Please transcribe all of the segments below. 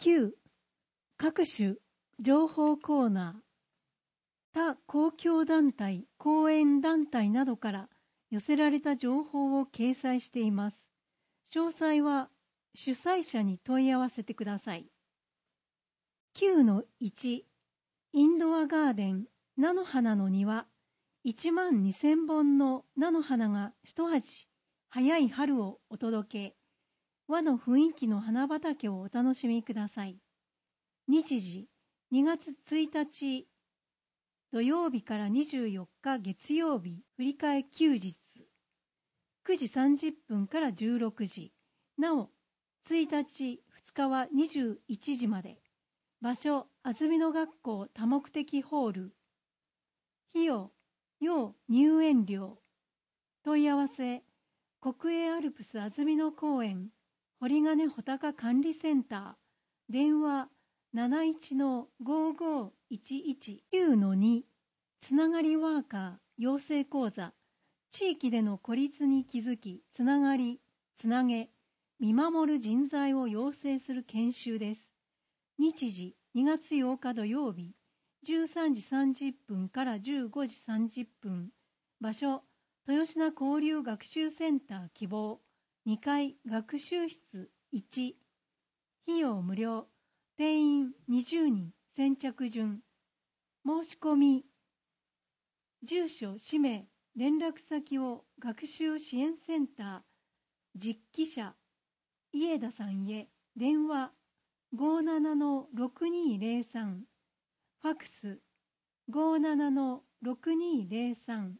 9、各種情報コーナー、他公共団体、講演団体などから寄せられた情報を掲載しています。詳細は主催者に問い合わせてください。9-1、インドアガーデン、菜の花の庭、12000本の菜の花が一鉢早い春をお届け、和の雰囲気の花畑をお楽しみください。日時、2月1日土曜日から24日月曜日、振り替え休日、9時30分から16時、なお、1日、2日は21時まで。場所、安曇野学校多目的ホール。費用、要入園料。問い合わせ、国営アルプス安曇野公園、堀金穂高管理センター。電話、71-5511。9-2、つながりワーカー養成講座。地域での孤立に気づき、つながり、つなげ、見守る人材を養成する研修です。日時、2月8日土曜日、13時30分から15時30分。場所、豊品交流学習センター希望。2階学習室1。費用無料。定員20人。先着順。申し込み。住所、氏名、連絡先を学習支援センター。実機者。家田さんへ。電話。57-6203。ファクス。57-6203。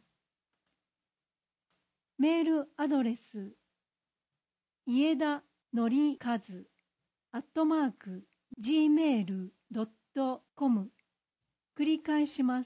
メールアドレス。家田のりかず@gmail.com。繰り返します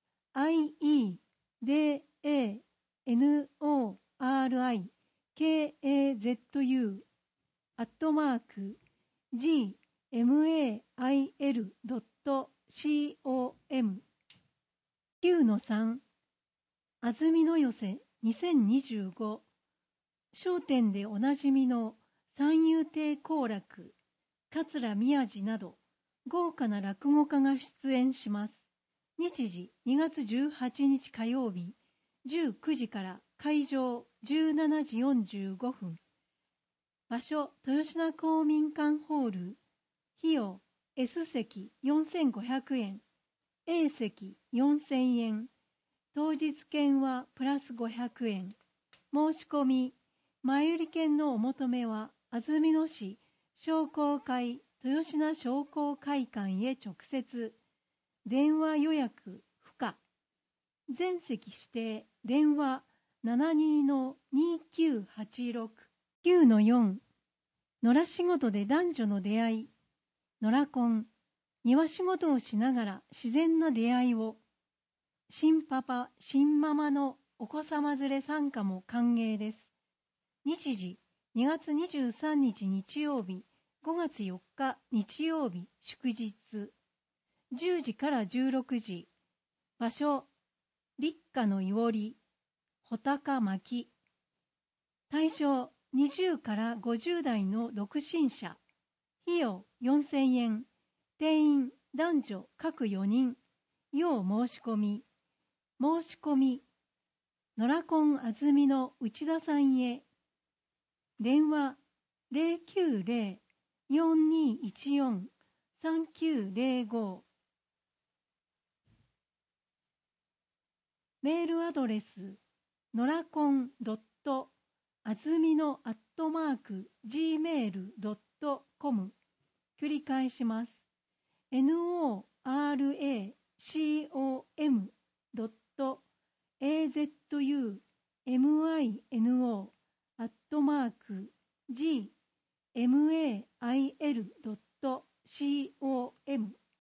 。iedanoRikazu@gmail.com。 9-3、安曇野寄せ2025。商店でおなじみの三遊亭好楽、桂宮治など豪華な落語家が出演します。日時2月18日火曜日、19時から会場17時45分。場所、豊品公民館ホール。費用、S 席4500円、A 席4000円。当日券はプラス500円。申し込み、前売り券のお求めは、安曇野市商工会豊品商工会館へ直接。電話予約不可。全席指定。電話 72-2986。9-4、野良仕事で男女の出会い。野良婚。庭仕事をしながら自然な出会いを。新パパ、新ママのお子様連れ参加も歓迎です。日時、2月23日日曜日、5月4日日曜日祝日。10時から16時。場所、立夏のいおり、穂高巻。対象、20から50代の独身者。費用4000円。定員、男女各4人。要申し込み。申し込み。野良婚安曇野内田さんへ。電話 090-4214-3905。メールアドレス、のらこんあずみの@gmail.com。繰り返します。noraconazumino@gmail.com。